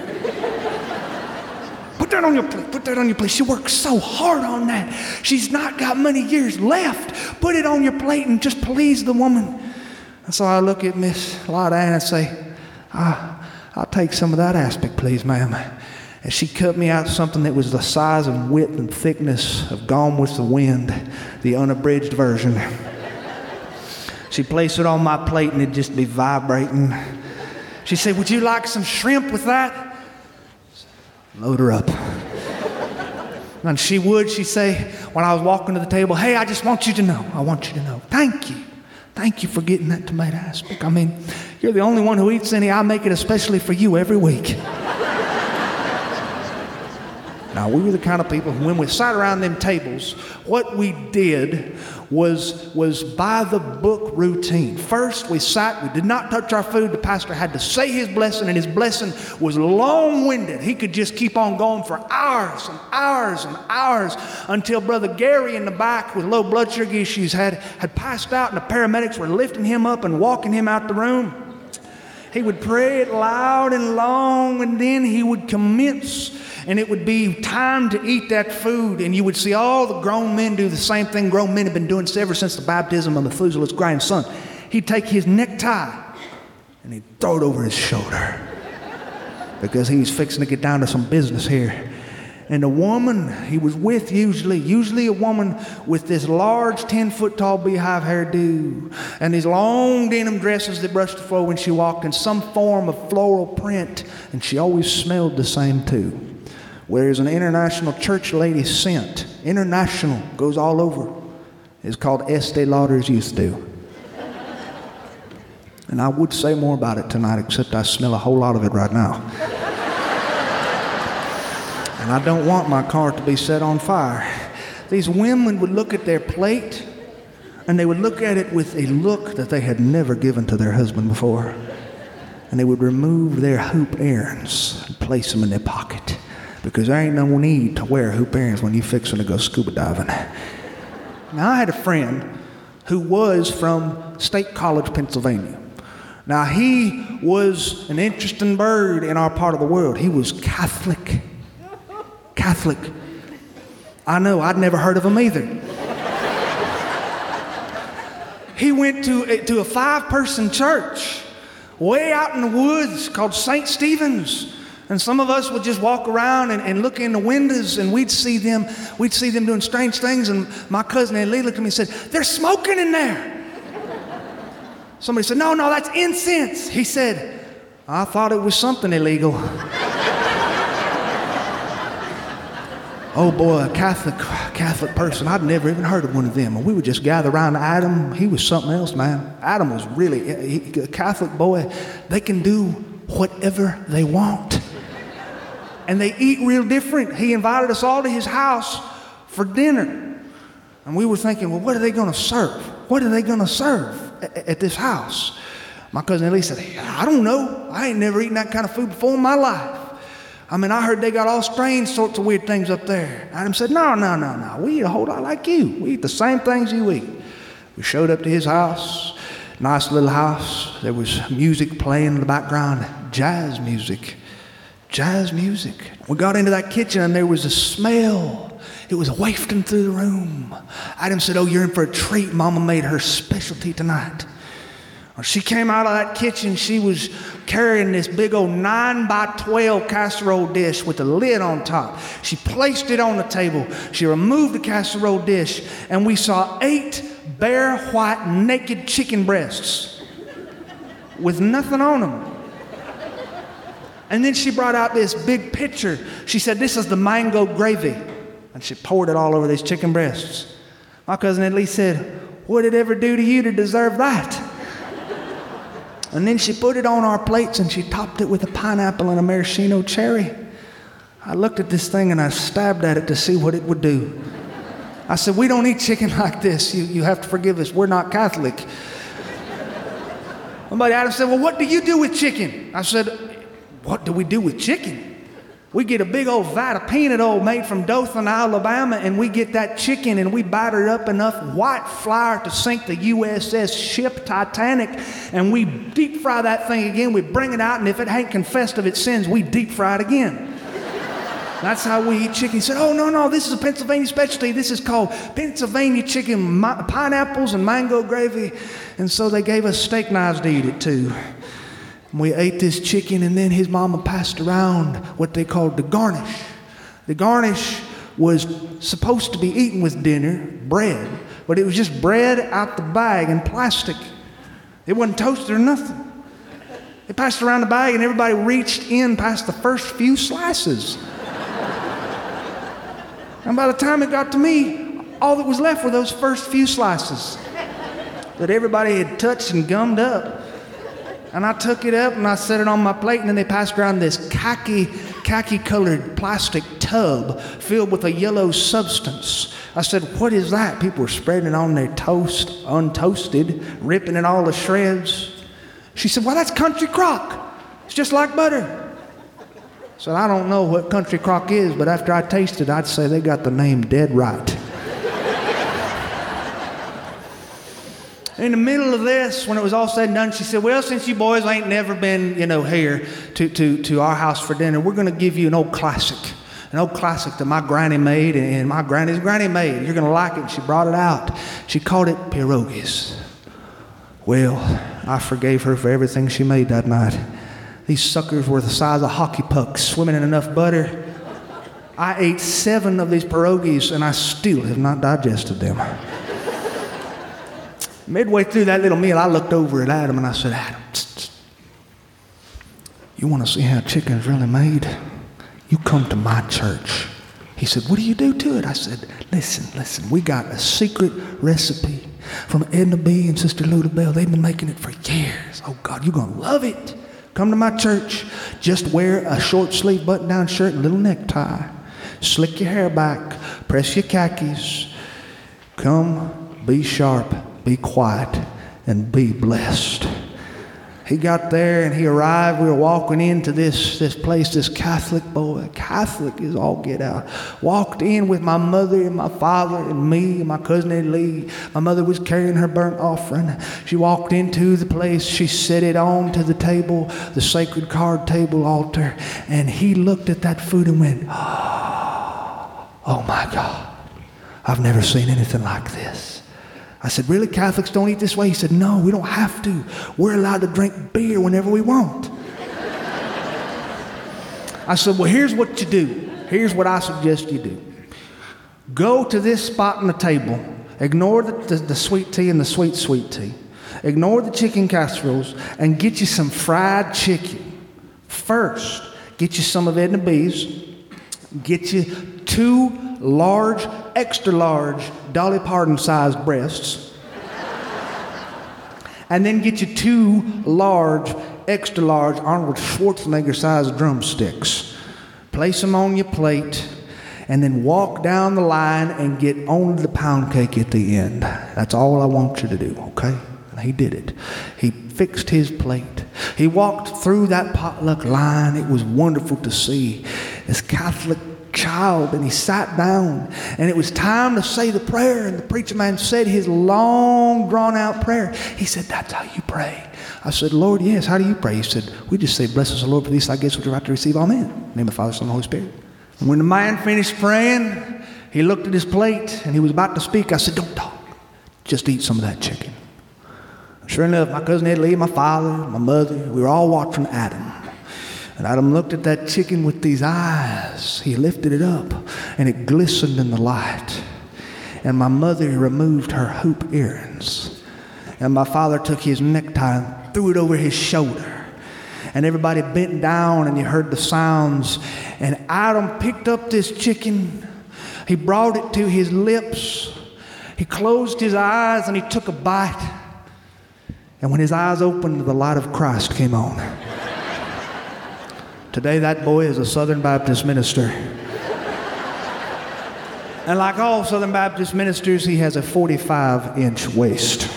Put that on your plate. Put that on your plate. She works so hard on that. She's not got many years left. Put it on your plate and just please the woman. And so I look at Miss Lida Ann and say, ah, I'll take some of that aspic, please, ma'am. And she cut me out something that was the size and width and thickness of Gone with the Wind, the unabridged version. She'd place it on my plate and it'd just be vibrating. She'd say, would you like some shrimp with that? Load her up. And she would, she'd say, when I was walking to the table, hey, I just want you to know, I want you to know, thank you. Thank you for getting that tomato aspic. I mean, you're the only one who eats any. I make it especially for you every week. Now, we were the kind of people who, when we sat around them tables, what we did was, was by the book routine. First, we sat, we did not touch our food. The pastor had to say his blessing, and his blessing was long-winded. He could just keep on going for hours and hours and hours until Brother Gary in the back with low blood sugar issues had, had passed out, and the paramedics were lifting him up and walking him out the room. He would pray it loud and long, and then he would commence, and it would be time to eat that food, and you would see all the grown men do the same thing grown men have been doing ever since the baptism of Methuselah's grandson. He'd take his necktie, and he'd throw it over his shoulder because he was fixing to get down to some business here. And the woman he was with, usually, usually a woman with this large ten-foot tall beehive hairdo and these long denim dresses that brushed the floor when she walked in some form of floral print, and she always smelled the same too. Whereas an international church lady scent, international, goes all over. It's called Estee Lauder's Youth Dew. And I would say more about it tonight, except I smell a whole lot of it right now. And I don't want my car to be set on fire. These women would look at their plate, and they would look at it with a look that they had never given to their husband before. And they would remove their hoop earrings and place them in their pocket, because there ain't no need to wear hoop earrings when you're fixing to go scuba diving. Now, I had a friend who was from State College, Pennsylvania. Now, he was an interesting bird in our part of the world. He was Catholic. Catholic. I know, I'd never heard of him either. He went to a, to a five-person church way out in the woods called Saint Stephen's. And some of us would just walk around and, and look in the windows, and we'd see them, we'd see them doing strange things. And my cousin Lee looked at me and said, "They're smoking in there." Somebody said, "No, no, that's incense." He said, "I thought it was something illegal." Oh boy, a Catholic, Catholic person. I'd never even heard of one of them. And we would just gather around Adam. He was something else, man. Adam was really, he, a Catholic boy. They can do whatever they want. And they eat real different. He invited us all to his house for dinner. And we were thinking, well, what are they going to serve? What are they going to serve at, at this house? My cousin Ellie said, I don't know. I ain't never eaten that kind of food before in my life. I mean, I heard they got all strange sorts of weird things up there. Adam said, no, no, no, no. We eat a whole lot like you. We eat the same things you eat. We showed up to his house, nice little house. There was music playing in the background, jazz music, jazz music. We got into that kitchen and there was a smell. It was wafting through the room. Adam said, oh, you're in for a treat. Mama made her specialty tonight. When she came out of that kitchen, she was carrying this big old nine by twelve casserole dish with a lid on top. She placed it on the table. She removed the casserole dish, and we saw eight bare, white, naked chicken breasts with nothing on them. And then she brought out this big pitcher. She said, this is the mango gravy. And she poured it all over these chicken breasts. My cousin at least said, what did it ever do to you to deserve that? And then she put it on our plates and she topped it with a pineapple and a maraschino cherry. I looked at this thing and I stabbed at it to see what it would do. I said, we don't eat chicken like this. You, you have to forgive us. We're not Catholic. Somebody Adam said, well, what do you do with chicken? I said, what do we do with chicken? We get a big old vat of peanut oil made from Dothan, Alabama, and we get that chicken and we batter it up enough white flour to sink the U S S ship Titanic, and we deep fry that thing again. We bring it out, and if it ain't confessed of its sins, we deep fry it again. That's how we eat chicken. He said, oh, no, no, this is a Pennsylvania specialty. This is called Pennsylvania chicken, mi- pineapples and mango gravy. And so they gave us steak knives to eat it too. We ate this chicken, and then his mama passed around what they called the garnish. The garnish was supposed to be eaten with dinner, bread, but it was just bread out the bag in plastic. It wasn't toasted or nothing. They passed around the bag, and everybody reached in past the first few slices. And by the time it got to me, all that was left were those first few slices that everybody had touched and gummed up. And I took it up and I set it on my plate, and then they passed around this khaki khaki-colored plastic tub filled with a yellow substance. I said, what is that? People were spreading it on their toast, untoasted, ripping it all to shreds. She said, well, that's country crock. It's just like butter. I said, I don't know what country crock is, but after I tasted it, I'd say they got the name dead right. In the middle of this, when it was all said and done, she said, well, since you boys ain't never been, you know, here to, to, to our house for dinner, we're going to give you an old classic, an old classic that my granny made, and my granny's granny made. You're going to like it. She brought it out. She called it pierogies. Well, I forgave her for everything she made that night. These suckers were the size of hockey pucks, swimming in enough butter. I ate seven of these pierogies, and I still have not digested them. Midway through that little meal, I looked over at Adam and I said, Adam, tsk, tsk. You want to see how chicken's really made? You come to my church. He said, what do you do to it? I said, listen, listen, we got a secret recipe from Edna B and Sister Luda Bell. They've been making it for years. Oh, God, you're going to love it. Come to my church. Just wear a short sleeve button-down shirt and a little necktie. Slick your hair back. Press your khakis. Come, be sharp. Be quiet and be blessed. He got there and he arrived. We were walking into this, this place, this Catholic boy. Catholic is all get out. Walked in with my mother and my father and me and my cousin Ed Lee. My mother was carrying her burnt offering. She walked into the place. She set it on to the table, the sacred card table altar. And he looked at that food and went, oh my God, I've never seen anything like this. I said, really, Catholics don't eat this way? He said, no, we don't have to. We're allowed to drink beer whenever we want. I said, well, here's what you do. Here's what I suggest you do. Go to this spot on the table. Ignore the, the, the sweet tea and the sweet, sweet tea. Ignore the chicken casseroles and get you some fried chicken. First, get you some of Edna B's. Get you two large, extra large Dolly Parton-sized breasts. And then get you two large, extra large Arnold Schwarzenegger-sized drumsticks. Place them on your plate, and then walk down the line and get only the pound cake at the end. That's all I want you to do, okay? And he did it. He fixed his plate. He walked through that potluck line. It was wonderful to see this Catholic child, and he sat down, and it was time to say the prayer, and the preacher man said his long drawn out prayer. He said, that's how you pray. I said, Lord, yes, how do you pray? He said, we just say, bless us, the Lord, for these I guess which are about to receive, amen. In the name of the Father, Son, and the Holy Spirit. And when the man finished praying, he looked at his plate, and he was about to speak. I said, don't talk, just eat some of that chicken. Sure enough, my cousin Ed Lee, my father, my mother, we were all watching Adam. And Adam looked at that chicken with these eyes. He lifted it up, and it glistened in the light. And my mother removed her hoop earrings. And my father took his necktie and threw it over his shoulder. And everybody bent down, and you heard the sounds. And Adam picked up this chicken. He brought it to his lips. He closed his eyes, and he took a bite. And when his eyes opened, the light of Christ came on. Today, that boy is a Southern Baptist minister. And like all Southern Baptist ministers, he has a forty-five inch waist.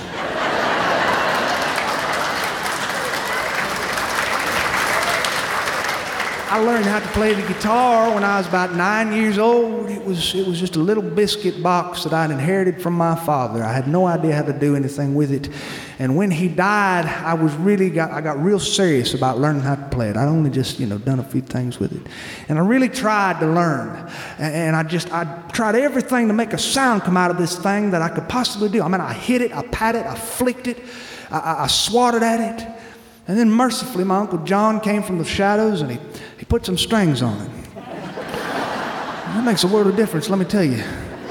I learned how to play the guitar when I was about nine years old. It was, it was just a little biscuit box that I'd inherited from my father. I had no idea how to do anything with it. And when he died, I was really got, I got real serious about learning how to play it. I'd only just, you know, done a few things with it. And I really tried to learn. And I just, I tried everything to make a sound come out of this thing that I could possibly do. I mean, I hit it, I patted it, I flicked it, I, I, I swatted at it. And then mercifully, my Uncle John came from the shadows, and he, he put some strings on it. That makes a world of difference, let me tell you.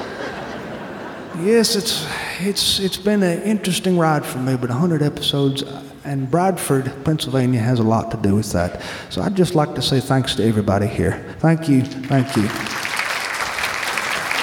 Yes, it's, it's, it's been an interesting ride for me, but one hundred episodes, and Bradford, Pennsylvania has a lot to do with that. So I'd just like to say thanks to everybody here. Thank you, thank you.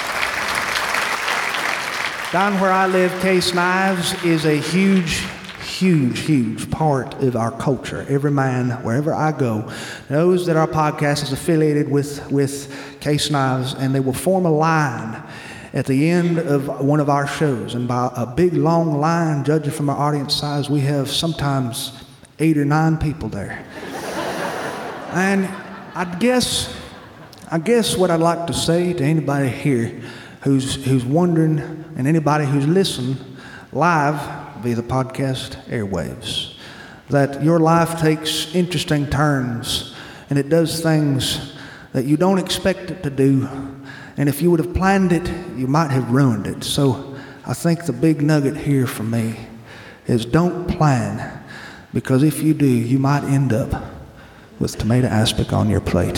Down where I live, Case Knives is a huge, huge, huge part of our culture. Every man, wherever I go, knows that our podcast is affiliated with, with Case Knives, and they will form a line at the end of one of our shows. And by a big, long line, judging from our audience size, we have sometimes eight or nine people there. And I guess, I guess what I'd like to say to anybody here who's, who's wondering, and anybody who's listening live via the podcast airwaves, that your life takes interesting turns and it does things that you don't expect it to do. And if you would have planned it, you might have ruined it. So I think the big nugget here for me is don't plan, because if you do, you might end up with tomato aspic on your plate.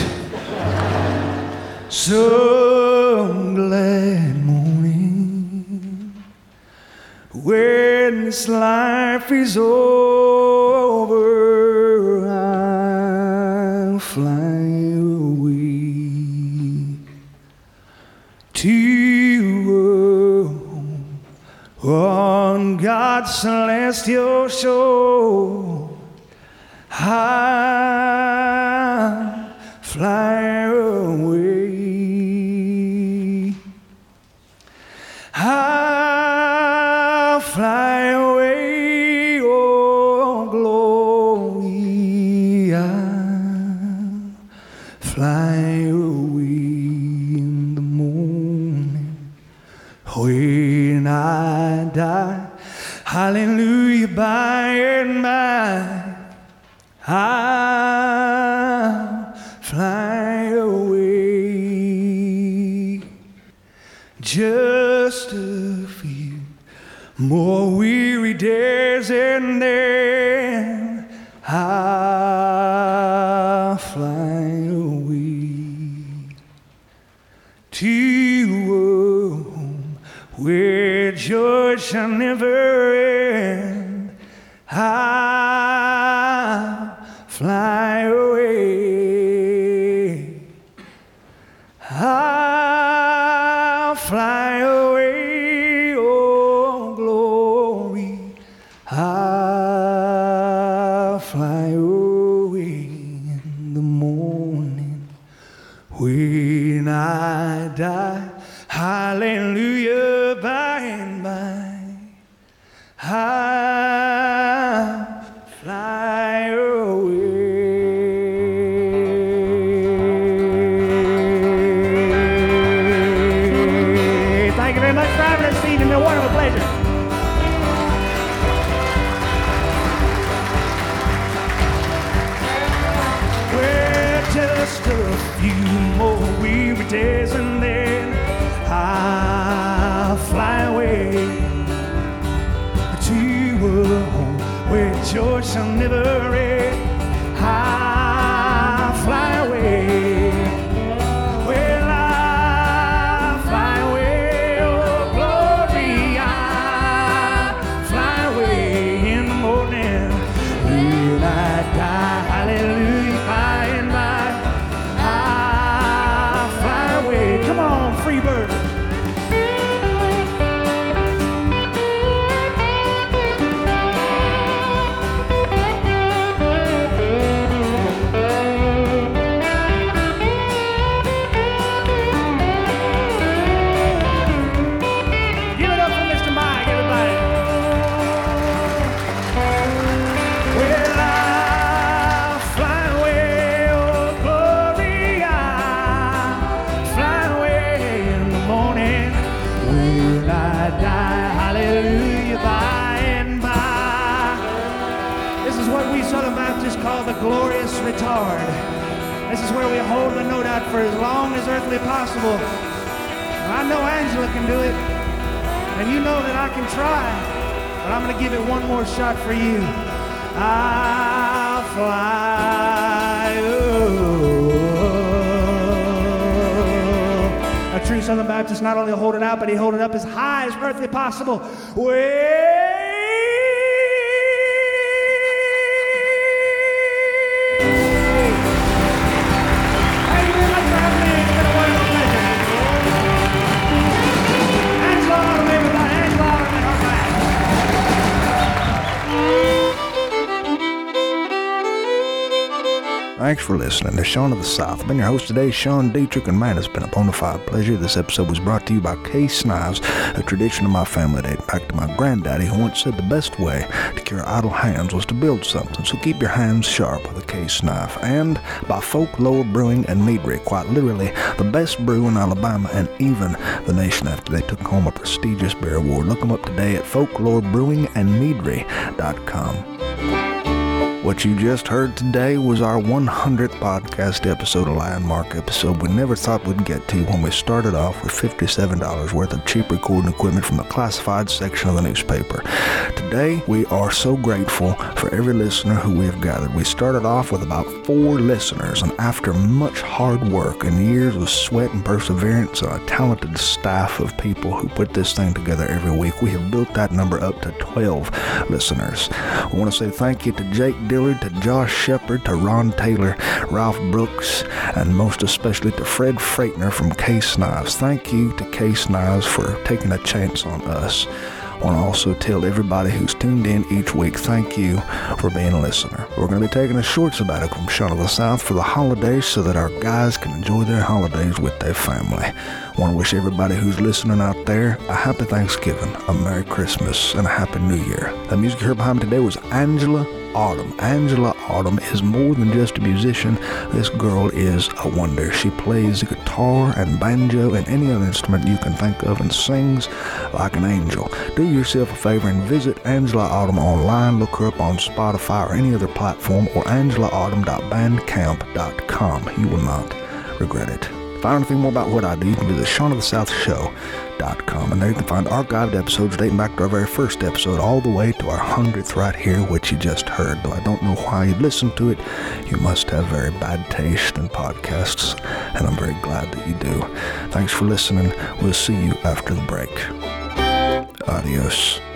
Some glad morning, when this life is over, I'll fly away to on God's celestial shore. I'll fly away. I'll fly away, oh glory. I'll fly away in the morning when I die. Hallelujah, by and by I'll fly away. Just a few more weary days and then I'll fly away to a home where joy shall never end. I'll fly away. I'll fly away, oh glory. I'll fly away in the morning when I die. Hallelujah, by and by I'll fly away. Thank you very much for having us, Steve. It's been a wonderful pleasure. Well, just a few more weary days and then I'll fly away to a home where joy shall never end. I'll fly away. Well, I'll fly away, oh glory. I'll fly away in the morning when I die. Hallelujah, by and by I'll fly away. Come on, free bird. Called the glorious retard. This is where we hold the note out for as long as earthly possible. I know Angela can do it, and you know that I can try, but I'm going to give it one more shot for you. I'll fly. Oh. A true Southern Baptist not only hold it out, but he hold it up as high as earthly possible. Way Angela, everybody, Angela, her back. Thanks for listening to Sean of the South. I've been your host today, Sean Dietrich, and man, it's been a bona fide pleasure. This episode was brought to you by Case Knives, a tradition of my family dating back to my granddaddy, who once said the best way to cure idle hands was to build something, so keep your hands sharp with a case knife. And by Folklore Brewing and Meadery, quite literally the best brew in Alabama and even the nation after they took home a prestigious beer award. Look them up today at folklore brewing and meadery dot com. What you just heard today was our one hundredth podcast episode, a landmark episode we never thought we'd get to when we started off with fifty-seven dollars worth of cheap recording equipment from the classified section of the newspaper. Today, we are so grateful for every listener who we have gathered. We started off with about four listeners, and after much hard work and years of sweat and perseverance and a talented staff of people who put this thing together every week, we have built that number up to twelve listeners. I want to say thank you to Jake Dillard, to Josh Shepard, to Ron Taylor, Ralph Brooks, and most especially to Fred Freightner from Case Knives. Thank you to Case Knives for taking a chance on us. I want to also tell everybody who's tuned in each week, thank you for being a listener. We're going to be taking a short sabbatical from Sean of the South for the holidays so that our guys can enjoy their holidays with their family. I want to wish everybody who's listening out there a happy Thanksgiving, a Merry Christmas, and a Happy New Year. The music you heard behind me today was Angela Autumn. Angela Autumn is more than just a musician. This girl is a wonder. She plays the guitar and banjo and any other instrument you can think of and sings like an angel. Do yourself a favor and visit Angela Autumn online. Look her up on Spotify or any other platform, or angela autumn dot bandcamp dot com. You will not regret it. To find anything more about what I do, you can visit Sean of the South Show dot com, and there you can find archived episodes dating back to our very first episode all the way to our hundredth right here, which you just heard. Though I don't know why you'd listen to it, you must have very bad taste in podcasts, and I'm very glad that you do. Thanks for listening. We'll see you after the break. Adios.